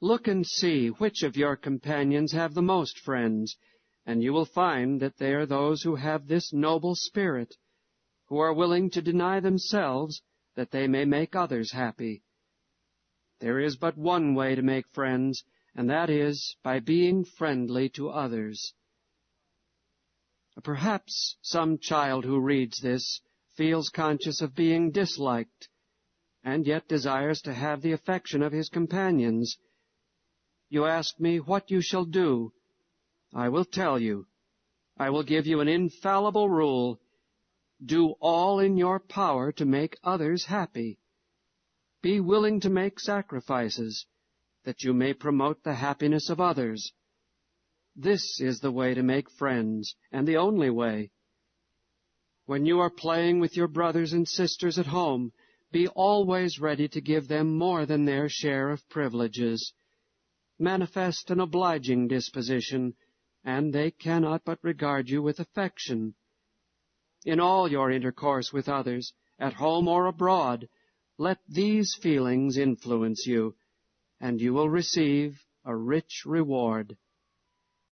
Look and see which of your companions have the most friends, and you will find that they are those who have this noble spirit, who are willing to deny themselves that they may make others happy. There is but one way to make friends, and that is by being friendly to others. Perhaps some child who reads this feels conscious of being disliked, and yet desires to have the affection of his companions. You ask me what you shall do. I will tell you. I will give you an infallible rule. Do all in your power to make others happy. Be willing to make sacrifices, that you may promote the happiness of others. This is the way to make friends, and the only way. When you are playing with your brothers and sisters at home, be always ready to give them more than their share of privileges. Manifest an obliging disposition, and they cannot but regard you with affection. In all your intercourse with others, at home or abroad, let these feelings influence you, and you will receive a rich reward.